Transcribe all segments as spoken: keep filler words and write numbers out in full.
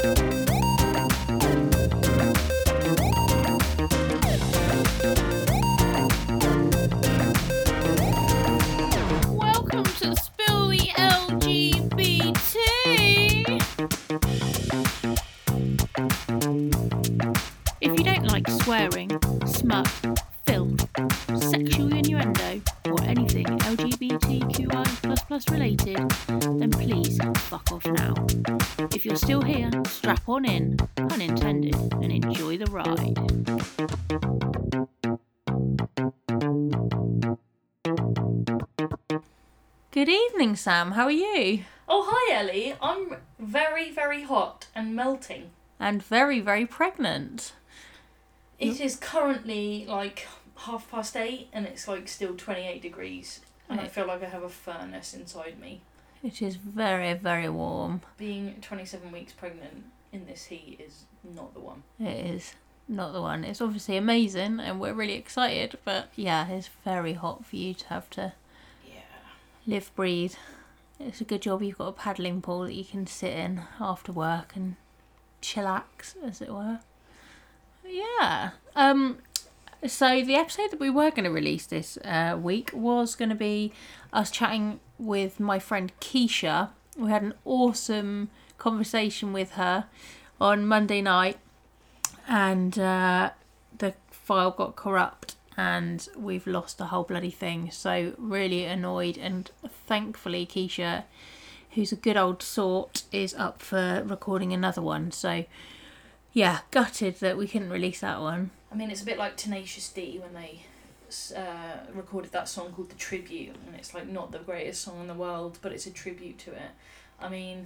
Welcome to Spill the L G B T. If you don't like swearing, smut, filth, sexual innuendo, or anything L G B T Q I plus plus related, then please fuck off now. If you're still here, strap on in, pun intended, and enjoy the ride. Good evening, Sam. How are you? Oh, hi, Ellie. I'm very, very hot and melting. And very, very pregnant. It is currently like half past eight and it's like still twenty-eight degrees. And I feel like I have a furnace inside me. It is very, very warm. Being twenty-seven weeks pregnant in this heat is not the one. It is not the one. It's obviously amazing and we're really excited, but yeah, it's very hot for you to have to Yeah. live, breathe. It's a good job you've got a paddling pool that you can sit in after work and chillax, as it were. Yeah. Um. So the episode that we were going to release this uh, week was going to be us chatting with my friend Keisha. We had an awesome conversation with her on Monday night, and uh, the file got corrupt and we've lost the whole bloody thing. So really annoyed, and thankfully Keisha, who's a good old sort, is up for recording another one. So yeah, gutted that we couldn't release that one. I mean, it's a bit like Tenacious D when they uh, recorded that song called The Tribute, and it's like not the greatest song in the world, but it's a tribute to it. I mean,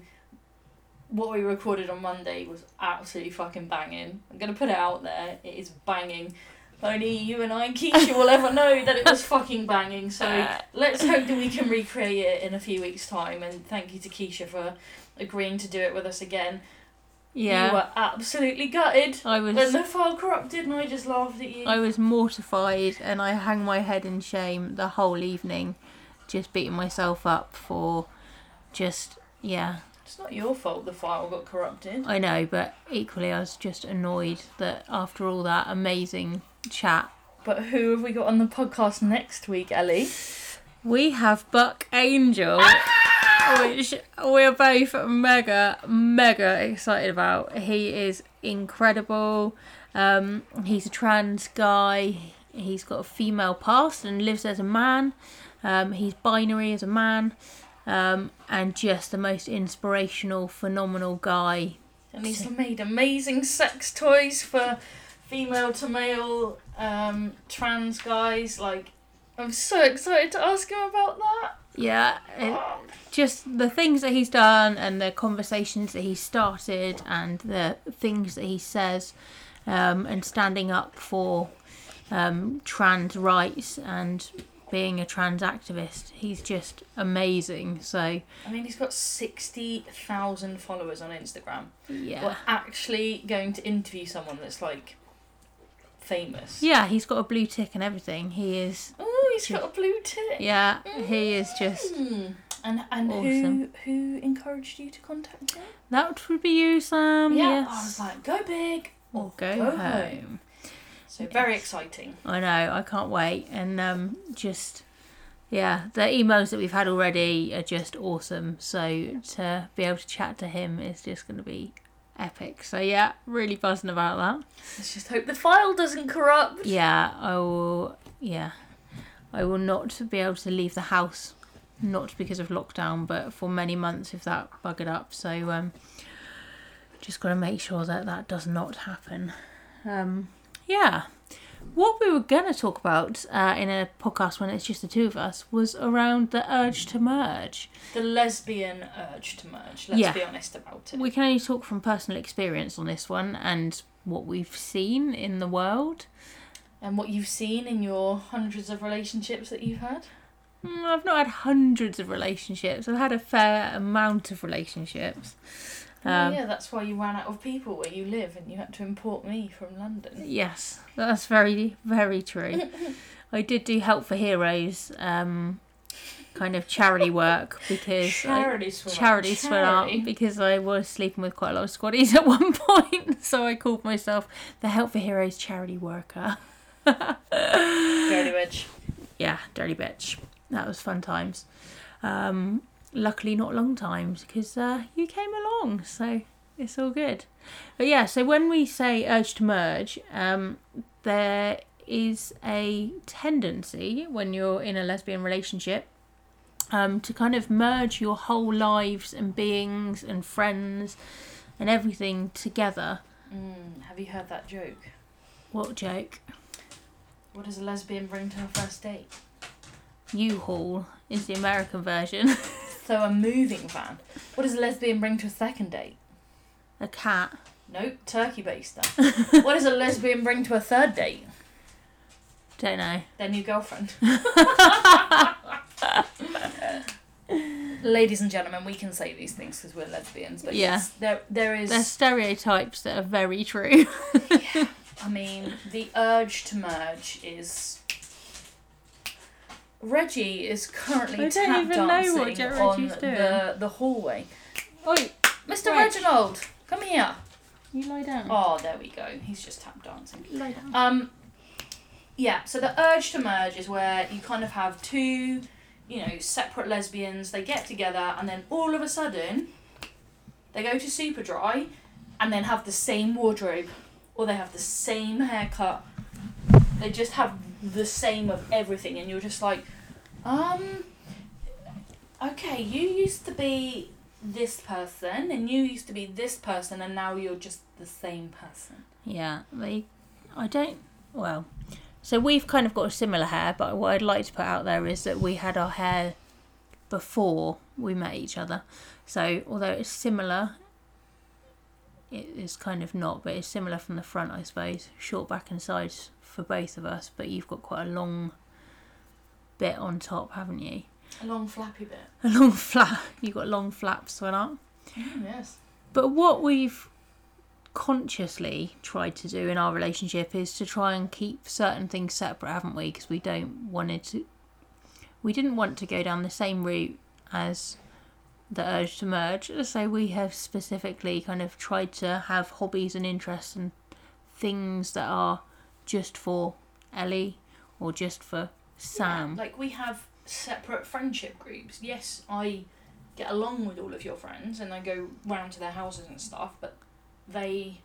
what we recorded on Monday was absolutely fucking banging. I'm going to put it out there. It is banging. Only you and I, Keisha, will ever know that it was fucking banging. So let's hope that we can recreate it in a few weeks' time. And thank you to Keisha for agreeing to do it with us again. Yeah. You were absolutely gutted I was when the file corrupted, and I just laughed at you. I was mortified, and I hung my head in shame the whole evening, just beating myself up for just, yeah. It's not your fault the file got corrupted. I know, but equally I was just annoyed that after all that amazing chat. But who have we got on the podcast next week, Ellie? We have Buck Angel, which we're both mega, mega excited about. He is incredible. Um, he's a trans guy. He's got a female past and lives as a man. Um, he's binary as a man. Um, and just the most inspirational, phenomenal guy. And he's made amazing sex toys for female to male um, trans guys. Like, I'm so excited to ask him about that. Yeah, it, just the things that he's done and the conversations that he started and the things that he says, um, and standing up for um, trans rights and being a trans activist. He's just amazing. So I mean, he's got sixty thousand followers on Instagram. yeah, We're actually going to interview someone that's like famous. Yeah, he's got a blue tick and everything. He is. Oh, he's got a blue tick. Yeah, he is just. Mm. And and awesome. who who encouraged you to contact him? That would be you, Sam. Yeah, Yes. I was like, go big or go, go home. home. So very exciting. I know, I can't wait. And um, just, yeah, the emails that we've had already are just awesome. So to be able to chat to him is just going to be epic. So yeah, really buzzing about that. Let's just hope the file doesn't corrupt. Yeah, I will, yeah. I will not be able to leave the house, not because of lockdown, but for many months if that buggered up. So um, just got to make sure that that does not happen. Um, yeah. What we were going to talk about uh, in a podcast when it's just the two of us was around the urge to merge. The lesbian urge to merge, let's Yeah. be honest about it. We can only talk from personal experience on this one and what we've seen in the world. And what you've seen in your hundreds of relationships that you've had? Mm, I've not had hundreds of relationships. I've had a fair amount of relationships. Oh, Um, yeah, that's why you ran out of people where you live and you had to import me from London. Yes, that's very, very true. I did do Help for Heroes um, kind of charity work because Charity I, swim charity up. swim up Charity. because I was sleeping with quite a lot of squaddies at one point, so I called myself the Help for Heroes charity worker. Dirty bitch. Yeah, dirty bitch. That was fun times. Um, luckily not long times because uh, you came along, so it's all good. But yeah, so when we say urge to merge, um, there is a tendency when you're in a lesbian relationship um, to kind of merge your whole lives and beings and friends and everything together. Mm, have you heard that joke? What joke? What does a lesbian bring to her first date? U-Haul is the American version. So a moving van. What does a lesbian bring to a second date? A cat. Nope, turkey baster. What does a lesbian bring to a third date? Don't know. Their new girlfriend. Ladies and gentlemen, we can say these things because we're lesbians, but Yeah. yes, there there is. They're stereotypes that are very true. Yeah, I mean, the urge to merge is. Reggie is currently I don't tap even know what dancing Jet on Reggie's doing. the the hallway. Oi, Mister Reg. Reginald, come here. you lie down. Oh, there we go. He's just tap dancing. Lie down. Um, yeah, so the urge to merge is where you kind of have two, you know, separate lesbians, they get together and then all of a sudden they go to Superdry and then have the same wardrobe or they have the same haircut. They just have the same of everything and you're just like, um, okay, you used to be this person and you used to be this person and now you're just the same person. Yeah, they. I don't. Well, so we've kind of got a similar hair, but what I'd like to put out there is that we had our hair before we met each other. So although it's similar, it is kind of not, but it's similar from the front, I suppose. Short back and sides for both of us, but you've got quite a long bit on top, haven't you? A long flappy bit. A long flap. You've got long flaps went up. Mm, yes. But what we've consciously tried to do in our relationship is to try and keep certain things separate, haven't we? Because we don't wanted to. We didn't want to go down the same route as the urge to merge. So we have specifically kind of tried to have hobbies and interests and things that are just for Ellie or just for Sam. Yeah, like we have separate friendship groups. Yes, I get along with all of your friends and I go round to their houses and stuff, but they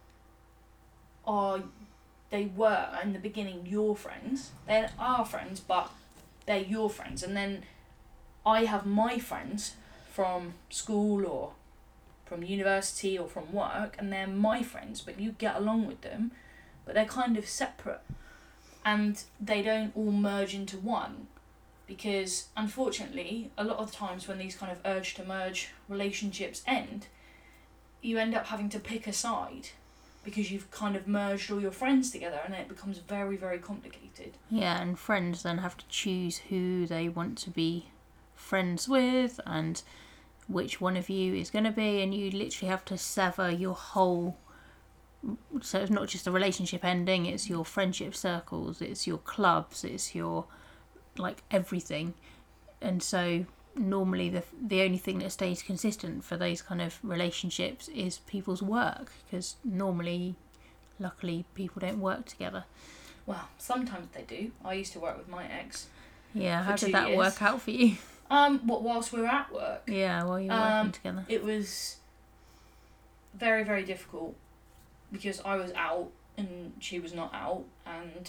are, they were in the beginning your friends. They're our friends, but they're your friends. And then I have my friends from school or from university or from work, and they're my friends, but you get along with them, but they're kind of separate. And they don't all merge into one. Because unfortunately, a lot of the times when these kind of urge to merge relationships end, you end up having to pick a side because you've kind of merged all your friends together and it becomes very, very complicated. Yeah, and friends then have to choose who they want to be friends with and which one of you is going to be, and you literally have to sever your whole. So it's not just a relationship ending, it's your friendship circles, it's your clubs, it's your like everything. And so normally the the only thing that stays consistent for those kind of relationships is people's work, because normally luckily people don't work together. Well, sometimes they do. I used to work with my ex. Yeah, how two did that years. work out for you? Um, what whilst we were at work, Yeah, while you were Um, working together. it was very, very difficult because I was out and she was not out, and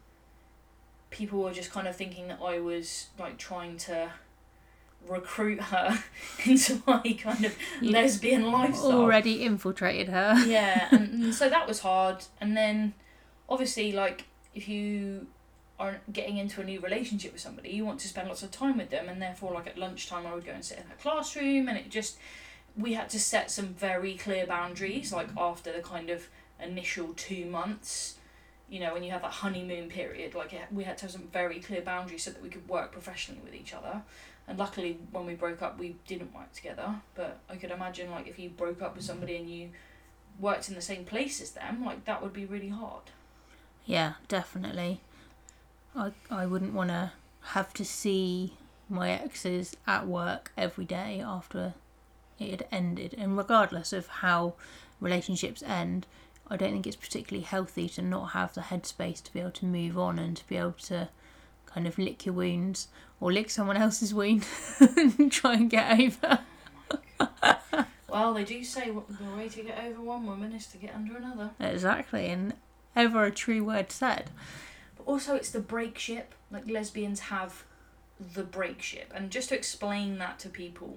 people were just kind of thinking that I was like trying to recruit her into my kind of You lesbian lifestyle. Already infiltrated her. Yeah, and, and so that was hard. And then obviously, like, if you are getting into a new relationship with somebody, you want to spend lots of time with them, and therefore, like, at lunchtime I would go and sit in her classroom, and it just, we had to set some very clear boundaries, like after the kind of initial two months, you know, when you have that honeymoon period, like, it, we had to have some very clear boundaries so that we could work professionally with each other. And luckily, when we broke up, we didn't work together. But I could imagine, like, if you broke up with somebody and you worked in the same place as them, like, that would be really hard. Yeah, definitely. I I wouldn't want to have to see my exes at work every day after it had ended. And regardless of how relationships end, I don't think it's particularly healthy to not have the headspace to be able to move on and to be able to kind of lick your wounds or lick someone else's wound and try and get over. Well, they do say the way to get over one woman is to get under another. Exactly, and ever a true word said. But also it's the break ship. Like, lesbians have the break ship. And just to explain that to people,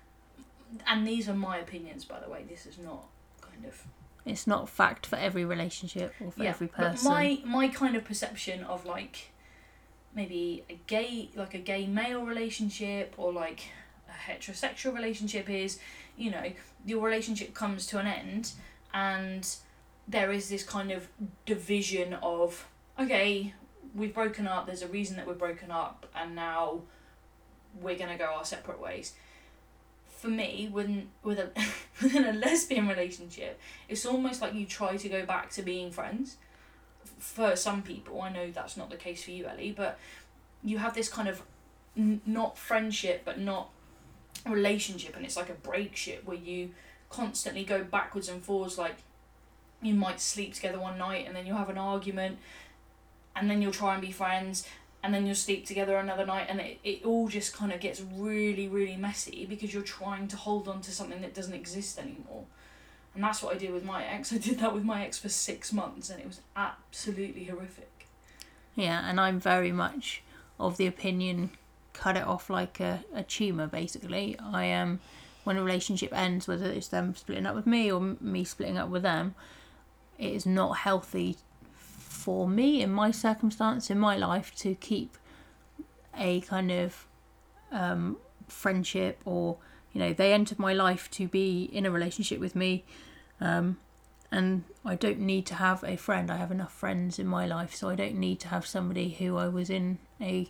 and these are my opinions, by the way, this is not kind of... It's not fact for every relationship or for yeah, every person. But my, my kind of perception of, like, maybe a gay, like a gay male relationship or, like, a heterosexual relationship is, you know, your relationship comes to an end and there is this kind of division of, okay, we've broken up, there's a reason that we're broken up, and now we're going to go our separate ways. For me, when, with a, within a lesbian relationship, it's almost like you try to go back to being friends. For some people, I know that's not the case for you, Ellie, but you have this kind of n- not friendship, but not relationship, and it's like a break ship where you constantly go backwards and forwards. Like, you might sleep together one night and then you'll have an argument and then you'll try and be friends and then you'll sleep together another night, and it, it all just kind of gets really, really messy because you're trying to hold on to something that doesn't exist anymore. And that's what I did with my ex. I did that with my ex for six months and it was absolutely horrific. Yeah, and I'm very much of the opinion, cut it off like a, a tumour, basically. I am, um, when a relationship ends, whether it's them splitting up with me or me splitting up with them, it is not healthy for me, in my circumstance, in my life, to keep a kind of um, friendship, or, you know, they entered my life to be in a relationship with me, um, and I don't need to have a friend. I have enough friends in my life, so I don't need to have somebody who I was in a,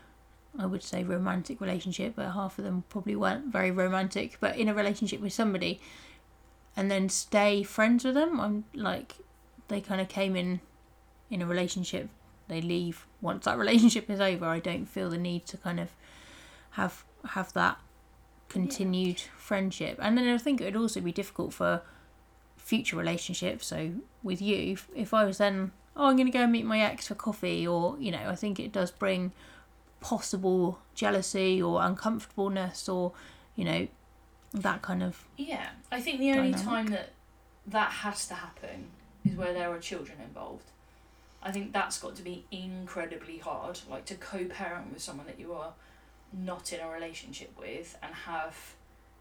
I would say, romantic relationship, but half of them probably weren't very romantic, but in a relationship with somebody and then stay friends with them. I'm like, they kind of came in in a relationship, they leave once that relationship is over. I don't feel the need to kind of have have that continued yeah. friendship. And then I think it would also be difficult for future relationships. So with you, if, if I was then, oh, I'm going to go and meet my ex for coffee, or, you know, I think it does bring possible jealousy or uncomfortableness, or, you know, that kind of yeah I think the only dynamic. time that that has to happen is where there are children involved. I think that's got to be incredibly hard, like to co-parent with someone that you are not in a relationship with and have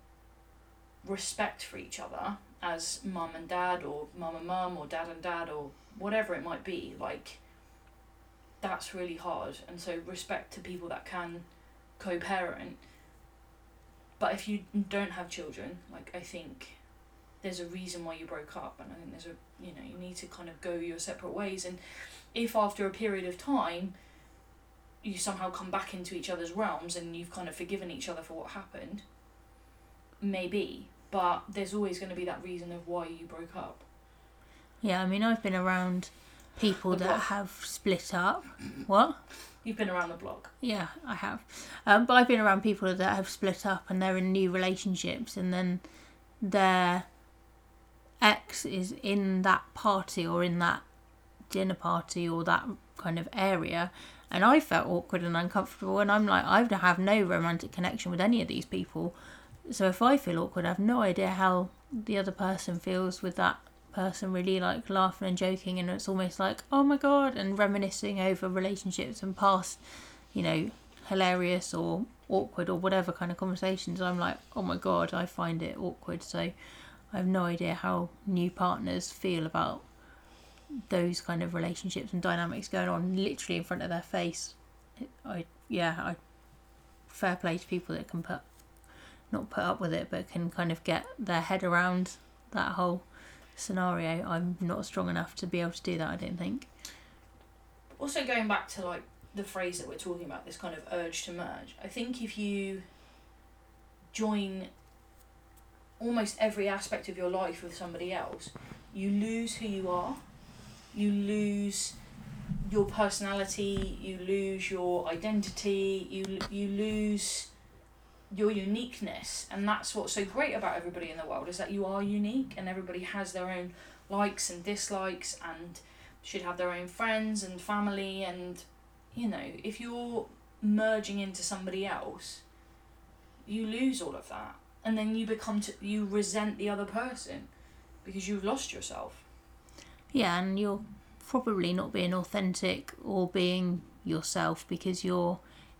respect for each other as mum and dad, or mum and mum, or dad and dad, or whatever it might be. Like, that's really hard. And so respect to people that can co-parent. But if you don't have children, like, I think there's a reason why you broke up, and I think there's a, you know, you need to kind of go your separate ways. And if after a period of time you somehow come back into each other's realms and you've kind of forgiven each other for what happened, maybe, but there's always going to be that reason of why you broke up. Yeah, I mean, I've been around people The that block. have split up. What? You've been around the block. Yeah, I have. Um, but I've been around people that have split up and they're in new relationships, and then their ex is in that party or in that dinner party or that kind of area, and I felt awkward and uncomfortable, and I'm like, I have no romantic connection with any of these people, so if I feel awkward, I have no idea how the other person feels with that person, really, like, laughing and joking, and it's almost like, oh my god, and reminiscing over relationships and past, you know, hilarious or awkward or whatever kind of conversations. I'm like, oh my god, I find it awkward. So I have no idea how new partners feel about those kind of relationships and dynamics going on literally in front of their face. I yeah, I fair play to people that can put not put up with it, but can kind of get their head around that whole scenario. I'm not strong enough to be able to do that, I don't think. Also, going back to, like, the phrase that we're talking about, this kind of urge to merge, I think if you join almost every aspect of your life with somebody else, you lose who you are. You lose your personality, you lose your identity, you you lose your uniqueness. And that's what's so great about everybody in the world, is that you are unique, and everybody has their own likes and dislikes, and should have their own friends and family. And you know, if you're merging into somebody else, you lose all of that, and then you become to, you resent the other person because you've lost yourself. Yeah, and you're probably not being authentic or being yourself, because you're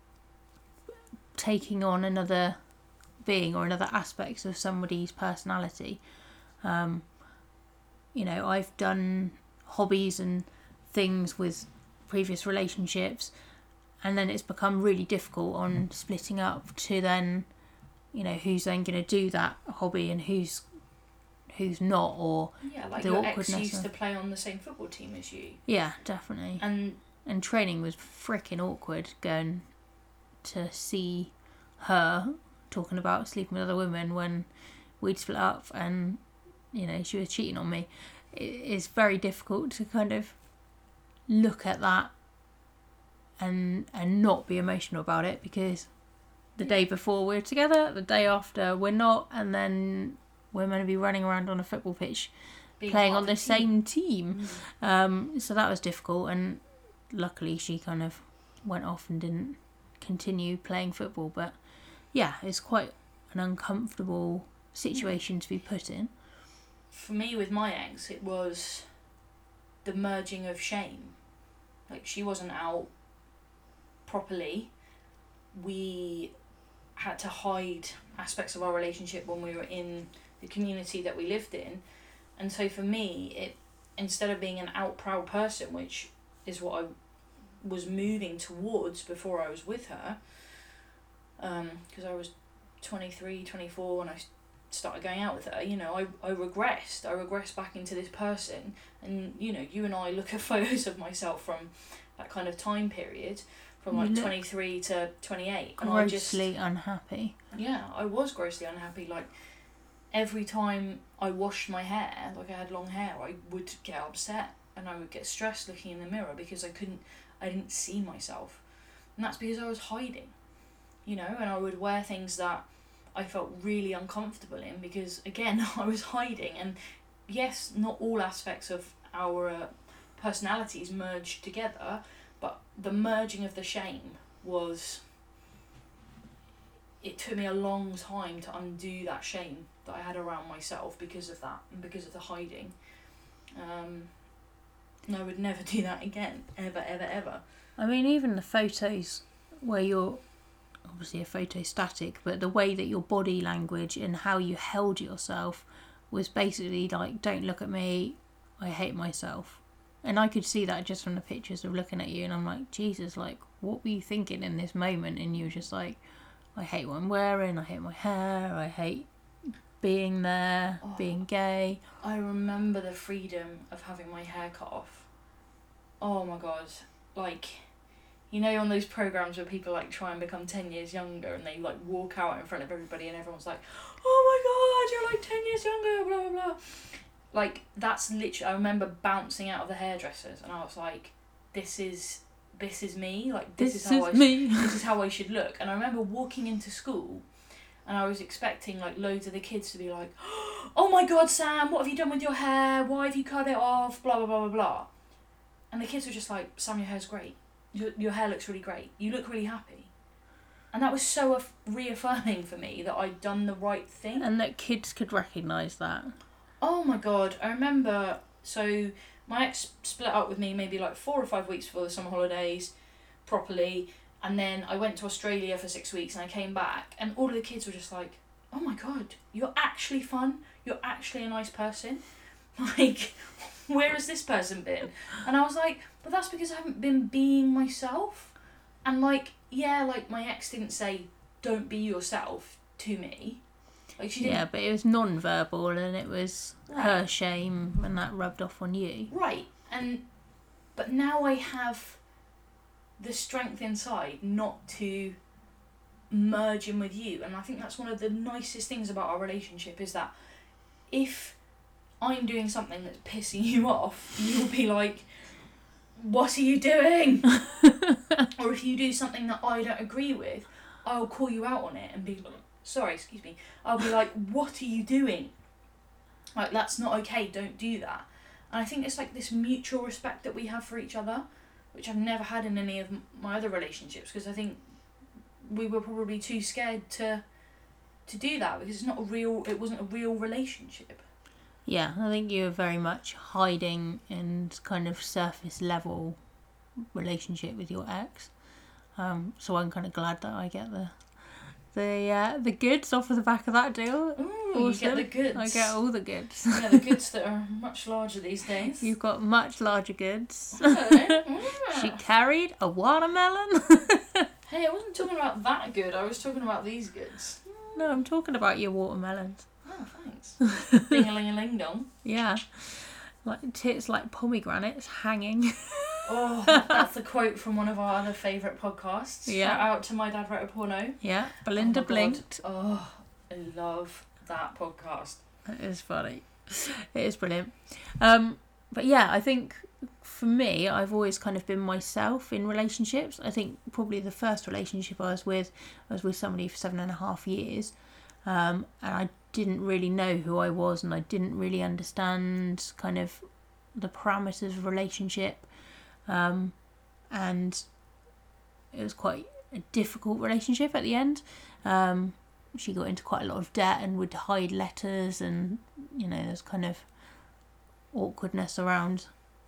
taking on another being or another aspect of somebody's personality. Um, you know, I've done hobbies and things with previous relationships, and then it's become really difficult on splitting up to then, you know, who's then going to do that hobby and who's who's not, or yeah, like the your ex awkwardness used of- to play on the same football team as you. Yeah, definitely. And And training was freaking awkward, going to see her talking about sleeping with other women when we'd split up and, you know, she was cheating on me. It's very difficult to kind of look at that and and not be emotional about it, because the day before we're together, the day after we're not, and then we're meant to be running around on a football pitch being playing part on of the team. same team. Mm. Um, so that was difficult, and luckily she kind of went off and didn't continue playing football. But yeah, it's quite an uncomfortable situation to be put in. For me, with my ex, it was the merging of shame. Like, she wasn't out properly. We had to hide aspects of our relationship when we were in the community that we lived in. And so for me, it, instead of being an out proud person, which is what I was moving towards before I was with her, because um, I was twenty-three, twenty-four when I started going out with her, you know, I, I regressed. I regressed back into this person. And, you know, you and I look at photos of myself from that kind of time period, from like You look twenty-three to twenty-eight. And I just, grossly unhappy. yeah, I was grossly unhappy. Like, every time I washed my hair, like I had long hair, I would get upset and I would get stressed looking in the mirror because I couldn't, I didn't see myself. And that's because I was hiding, you know, and I would wear things that I felt really uncomfortable in because, again, I was hiding. And yes, not all aspects of our uh, personalities merged together, but the merging of the shame was, it took me a long time to undo that shame that I had around myself because of that and because of the hiding. Um, and I would never do that again, ever, ever, ever. I mean, even the photos where you're obviously a photo static, but the way that your body language and how you held yourself was basically like, don't look at me, I hate myself. And I could see that just from the pictures of looking at you, and I'm like, Jesus, like, what were you thinking in this moment? And you were just like, I hate what I'm wearing, I hate my hair, I hate being there, Oh. being gay. I remember the freedom of having my hair cut off. Oh my god. Like, you know, on those programs where people like try and become ten years younger and they like walk out in front of everybody and everyone's like, oh my god, you're like ten years younger, blah blah blah. Like, that's literally, I remember bouncing out of the hairdressers and I was like, this is this is me, like this, This is how is I me. this is how I should look. And I remember walking into school and I was expecting like loads of the kids to be like, oh my god, Sam, what have you done with your hair? Why have you cut it off? Blah blah blah blah blah. And the kids were just like, Sam, your hair's great. Your your hair looks really great. You look really happy. And that was so aff- reaffirming for me that I'd done the right thing. And that kids could recognise that. Oh my god, I remember, so my ex split up with me maybe like four or five weeks before the summer holidays, properly, and then I went to Australia for six weeks and I came back and all of the kids were just like, oh my god, you're actually fun, you're actually a nice person, like, where has this person been? And I was like, but that's because I haven't been being myself. And like, yeah, like my ex didn't say, don't be yourself to me. Like, she didn't. Yeah, but it was non-verbal, and it was Right. her shame, and that rubbed off on you. Right, and but now I have the strength inside not to merge in with you, and I think that's one of the nicest things about our relationship is that if I'm doing something that's pissing you off, you'll be like, what are you doing? Or if you do something that I don't agree with, I'll call you out on it and be like, sorry, excuse me. I'll be like, what are you doing? Like, that's not okay, don't do that. And I think it's like this mutual respect that we have for each other, which I've never had in any of my other relationships, because I think we were probably too scared to to do that, because it's not a real, it wasn't a real relationship. Yeah, I think you were very much hiding and kind of surface level relationship with your ex. Um, so I'm kind of glad that I get the the uh, the goods off of the back of that deal. Ooh, awesome. You get the goods. I get all the goods. Yeah, the goods that are much larger these days. You've got much larger goods. Okay. She carried a watermelon. Hey, I wasn't talking about that good. I was talking about these goods. No, I'm talking about your watermelons. Oh, thanks. Ding-a-ling-a-ling-dong. Yeah. Like tits like pomegranates hanging. Oh, that's a quote from one of our other favourite podcasts. Yeah. Shout out to My Dad Wrote a Porno. Yeah. Belinda oh blinked. Oh, I love that podcast. It is funny. It is brilliant. Um, but yeah, I think for me, I've always kind of been myself in relationships. I think probably the first relationship I was with, I was with somebody for seven and a half years. Um, and I didn't really know who I was, and I didn't really understand kind of the parameters of relationship. Um, and it was quite a difficult relationship at the end. Um, she got into quite a lot of debt and would hide letters, and you know, there's kind of awkwardness around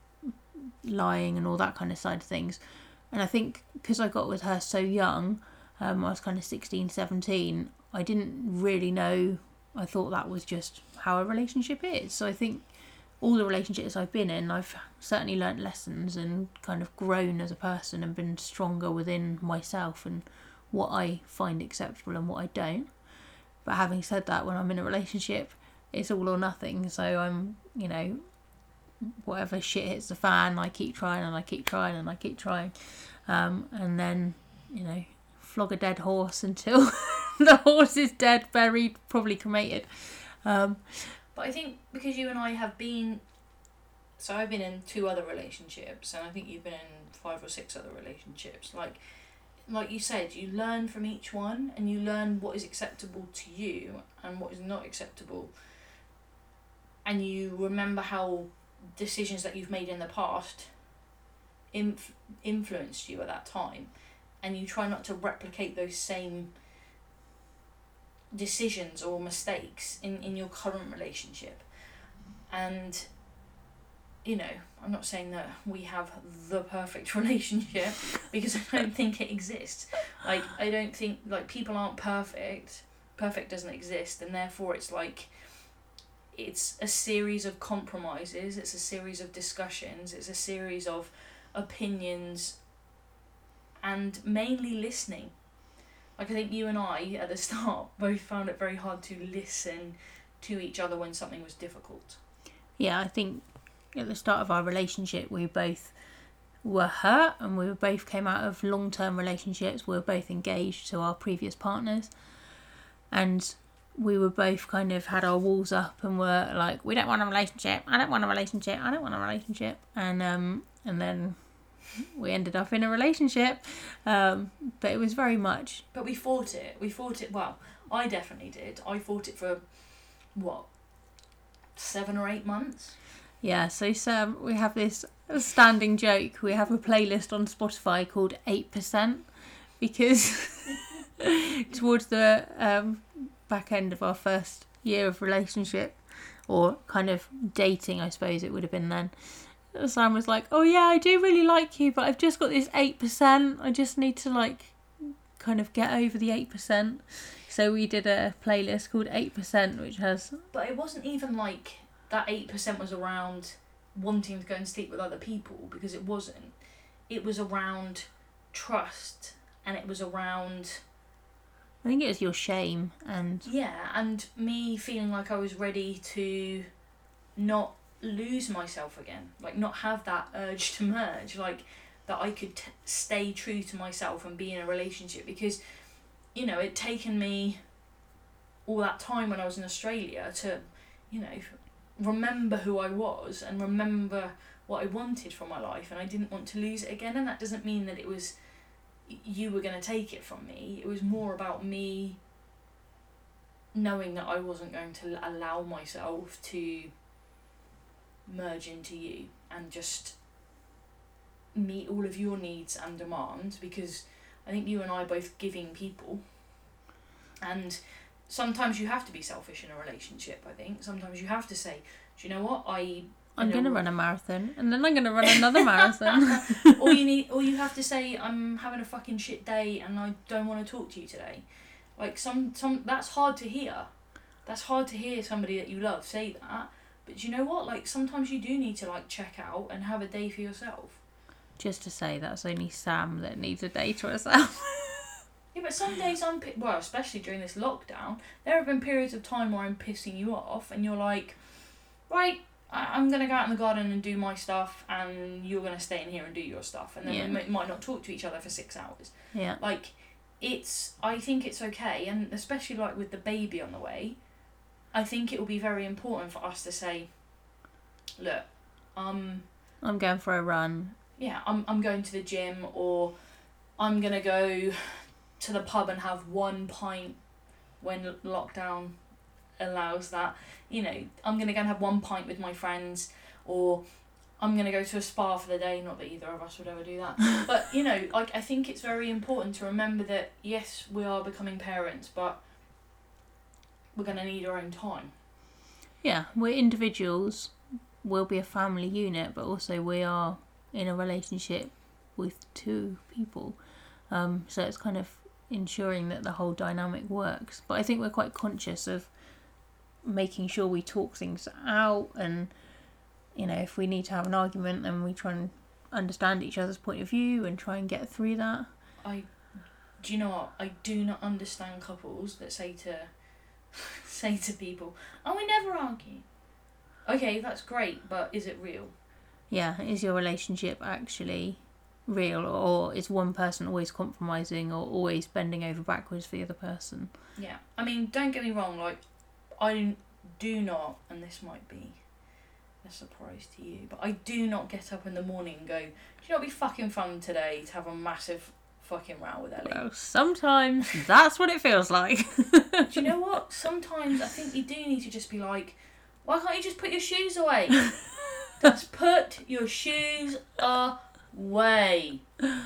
lying and all that kind of side of things. And I think because I got with her so young, um, I was kind of sixteen, seventeen, I didn't really know. I thought that was just how a relationship is. So I think all the relationships I've been in, I've certainly learnt lessons and kind of grown as a person and been stronger within myself and what I find acceptable and what I don't. But having said that, when I'm in a relationship, it's all or nothing. So I'm, you know, whatever shit hits the fan, I keep trying and I keep trying and I keep trying. Um, and then, you know, flog a dead horse until the horse is dead, buried, probably cremated. Um, But I think because you and I have been, so I've been in two other relationships, and I think you've been in five or six other relationships. Like, like you said, you learn from each one, and you learn what is acceptable to you and what is not acceptable. And you remember how decisions that you've made in the past inf- influenced you at that time, and you try not to replicate those same decisions or mistakes in, in your current relationship. And, you know, I'm not saying that we have the perfect relationship, because I don't think it exists. Like, I don't think, like, people aren't perfect. Perfect doesn't exist, and therefore it's like, it's a series of compromises, it's a series of discussions, it's a series of opinions, and mainly listening. Like, I think you and I, at the start, both found it very hard to listen to each other when something was difficult. Yeah, I think at the start of our relationship, we both were hurt, and we both came out of long-term relationships. We were both engaged to our previous partners, and we were both kind of had our walls up and were like, we don't want a relationship, I don't want a relationship, I don't want a relationship. And um, and then we ended up in a relationship, um, but it was very much... But we fought it. We fought it, well, I definitely did. I fought it for, what, seven or eight months? Yeah, so Sam, we have this standing joke. We have a playlist on Spotify called eight percent, because towards the um, back end of our first year of relationship, or kind of dating, I suppose it would have been then, Sam was like, oh yeah, I do really like you, but I've just got this eight percent. I just need to, like, kind of get over the eight percent. So we did a playlist called eight percent, which has... But it wasn't even like that eight percent was around wanting to go and sleep with other people, because it wasn't. It was around trust, and it was around... I think it was your shame and... Yeah, and me feeling like I was ready to not lose myself again, like not have that urge to merge, like that I could t- stay true to myself and be in a relationship, because, you know, it'd taken me all that time when I was in Australia to, you know, remember who I was and remember what I wanted from my life, and I didn't want to lose it again. And that doesn't mean that it was you were going to take it from me. It was more about me knowing that I wasn't going to allow myself to merge into you and just meet all of your needs and demands, because I think you and I are both giving people, and sometimes you have to be selfish in a relationship. I think sometimes you have to say, do you know what, I I'm know, going to run a marathon, and then I'm going to run another marathon. or you need, or you have to say, I'm having a fucking shit day and I don't want to talk to you today. Like some, some that's hard to hear. That's hard to hear somebody that you love say that. But do you know what? Like sometimes you do need to like check out and have a day for yourself. Just to say, that's only Sam that needs a day to herself. Yeah, but some days I'm pi- well, especially during this lockdown, there have been periods of time where I'm pissing you off, and you're like, right, I- I'm gonna go out in the garden and do my stuff, and you're gonna stay in here and do your stuff, and then Yeah. we m- might not talk to each other for six hours. Yeah. Like, it's I think it's okay, and especially like with the baby on the way, I think it will be very important for us to say, look, um, I'm going for a run. yeah, I'm I'm going to the gym, or I'm gonna go to the pub and have one pint when lockdown allows that. You know, I'm gonna go and have one pint with my friends, or I'm gonna go to a spa for the day. Not that either of us would ever do that, but you know, like I think it's very important to remember that yes, we are becoming parents, but we're gonna need our own time. Yeah, we're individuals. We'll be a family unit, but also we are in a relationship with two people. Um, so it's kind of ensuring that the whole dynamic works. But I think we're quite conscious of making sure we talk things out, and you know, if we need to have an argument, then we try and understand each other's point of view and try and get through that. I, do you know what? I do not understand couples that say to say to people, "Oh, we never argue." Okay, that's great, but is it real? Yeah, is your relationship actually real, or is one person always compromising or always bending over backwards for the other person? Yeah, I mean, don't get me wrong, like, I do not, and this might be a surprise to you, but I do not get up in the morning and go, do you know what would be fucking fun today, to have a massive fucking row with Ellie? Well, sometimes that's what it feels like. Do you know what? Sometimes I think you do need to just be like, why can't you just put your shoes away? Just put your shoes away.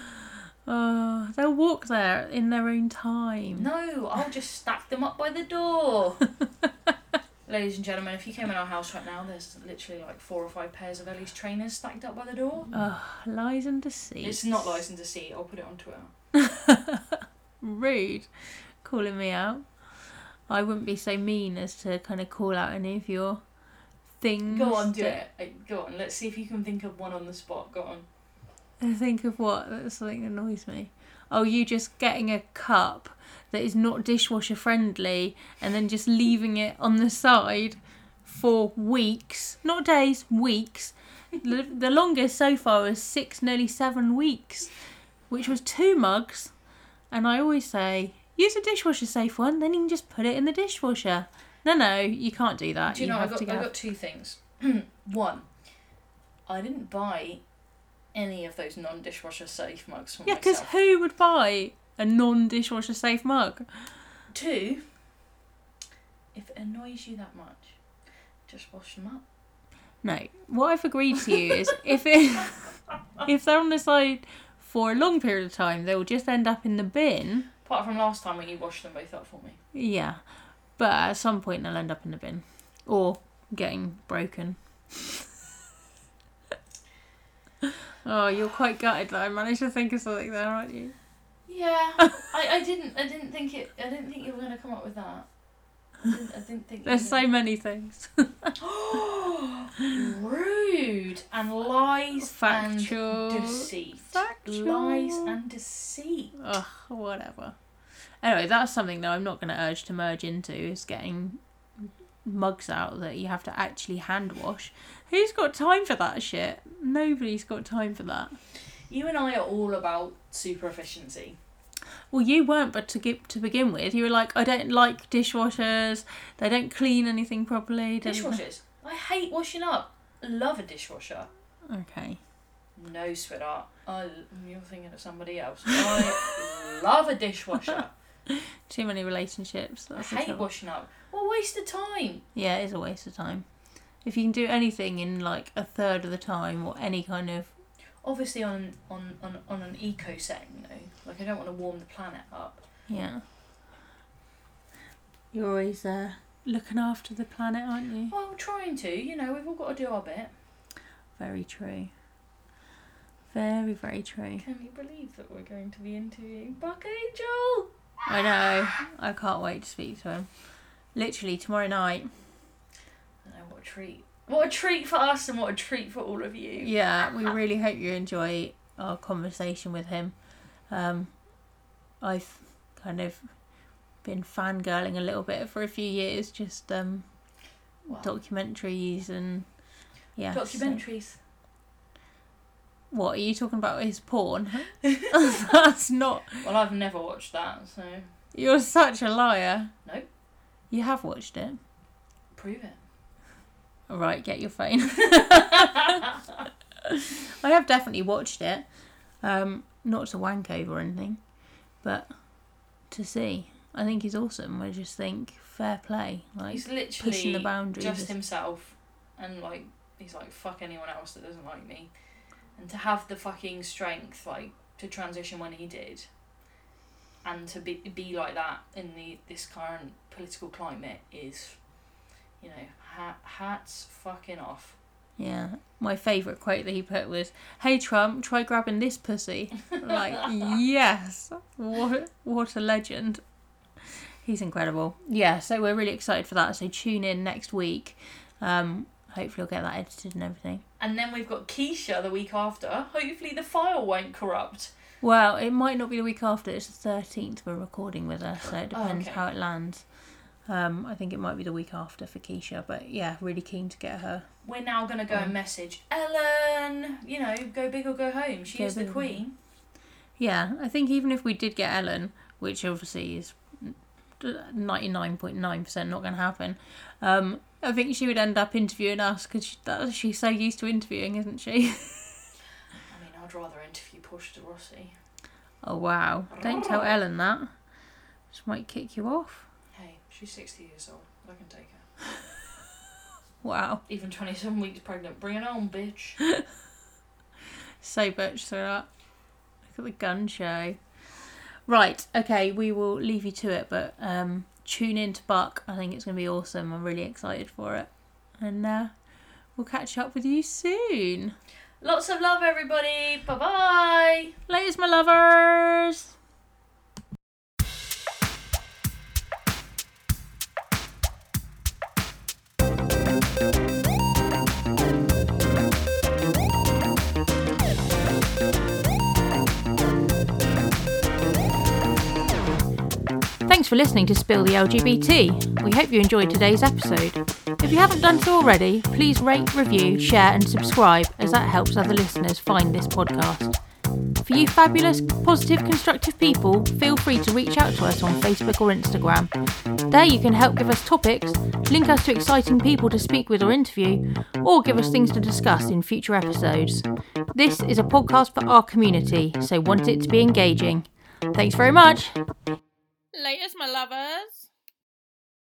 Oh, they'll walk there in their own time. No, I'll just stack them up by the door. Ladies and gentlemen, if you came in our house right now, there's literally like four or five pairs of Ellie's trainers stacked up by the door. Oh, lies and deceit. It's not lies and deceit. I'll put it on Twitter. Rude. Calling me out. I wouldn't be so mean as to kind of call out any of your things. Go on, do that- it. Uh, Go on. Let's see if you can think of one on the spot. Go on. I think of what? That's something that annoys me. Oh, you just getting a cup that is not dishwasher friendly and then just leaving it on the side for weeks. Not days, weeks. the, the longest so far was six, nearly seven weeks, which was two mugs. And I always say, use a dishwasher safe one, then you can just put it in the dishwasher. No, no, you can't do that. Do you, know, I have got, to go. I got two things. One, I didn't buy any of those non-dishwasher safe mugs for Yeah, because myself. who would buy a non-dishwasher safe mug? Two, if it annoys you that much, just wash them up. No, what I've agreed to you is if it if they're on the side for a long period of time, they will just end up in the bin. Apart from last time when you washed them both up for me. Yeah, but at some point they'll end up in the bin or getting broken. Oh, you're quite gutted that I managed to think of something there, aren't you? Yeah, I, I didn't I didn't think it I didn't think you were gonna come up with that. I didn't, I didn't think. There's you so many things. Rude and lies Factual. and deceit. Factual. Lies and deceit. Ugh, whatever. Anyway, that's something that I'm not going to urge to merge into, is getting mugs out that you have to actually hand wash. Who's got time for that shit? Nobody's got time for that. You and I are all about super efficiency. Well, you weren't, but to get, to begin with, you were like, I don't like dishwashers. They don't clean anything properly. don't- Dishwashers. I hate washing up. Love a dishwasher. Okay. No, sweetheart. I, you're thinking of somebody else. I love a dishwasher. Too many relationships. That's I hate washing up. What a waste of time. Yeah, it is a waste of time. If you can do anything in like a third of the time, or any kind of... Obviously on on, on, on an eco setting, you know. Like, I don't want to warm the planet up. Yeah. You're always uh, looking after the planet, aren't you? Well, trying to. You know, we've all got to do our bit. Very true. Very, very true. Can you believe that we're going to be interviewing Buck Angel? I know. I can't wait to speak to him. Literally tomorrow night. I know, what a treat. What a treat for us and what a treat for all of you. Yeah, we really hope you enjoy our conversation with him. Um, I've kind of been fangirling a little bit for a few years, just um, Wow. documentaries and... yeah. Documentaries. So. What, are you talking about his porn? That's not... Well, I've never watched that, so... You're such a liar. Nope. You have watched it? Prove it. Alright, get your phone. I have definitely watched it. Um, not to wank over or anything, but to see. I think he's awesome. I just think fair play. Like, he's literally pushing the boundaries. just himself, and like he's like, fuck anyone else that doesn't like me. And to have the fucking strength, like, to transition when he did, and to be be like that in the this current political climate is, you know, hat, hats fucking off. Yeah. My favourite quote that he put was, "Hey Trump, try grabbing this pussy." Like, yes. What, what a legend. He's incredible. Yeah, so we're really excited for that. So tune in next week. Um, hopefully we'll get that edited and everything. And then we've got Keisha the week after. Hopefully the file won't corrupt. Well, it might not be the week after. It's the thirteenth we're recording with her, so it depends Oh, okay. how it lands. Um, I think it might be the week after for Keisha, but yeah, really keen to get her. We're now going to go and message Ellen. You know, go big or go home. She Go is the big or queen. Yeah, I think even if we did get Ellen, which obviously is ninety-nine point nine percent not going to happen, um, I think she would end up interviewing us because she, that, she's so used to interviewing, isn't she? I mean, I'd rather interview Portia de Rossi. Oh, wow. Don't tell Ellen that. She might kick you off. Hey, she's sixty years old. I can take her. Wow. Even twenty-seven weeks pregnant. Bring it on, bitch. So butch for that. Look at the gun show. Right, okay, we will leave you to it, but um, tune in to Buck. I think it's going to be awesome. I'm really excited for it. And uh, we'll catch up with you soon. Lots of love, everybody. Bye-bye. Laters, my lovers. Thanks for listening to Spill the L G B T. We hope you enjoyed today's episode. If you haven't done so already, please rate, review, share and subscribe, as that helps other listeners find this podcast. For you fabulous, positive, constructive people, feel free to reach out to us on Facebook or Instagram. There you can help give us topics, link us to exciting people to speak with or interview, or give us things to discuss in future episodes. This is a podcast for our community, so want it to be engaging. Thanks very much. Laters, my lovers.